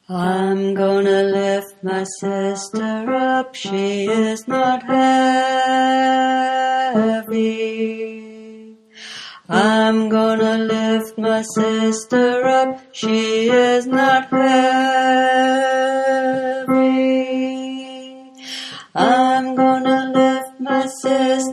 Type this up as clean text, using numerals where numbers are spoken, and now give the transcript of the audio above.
I'm gonna lift my sister up, she is not heavy. I'm gonna lift my sister up, she is not heavy. I'm gonna lift my sister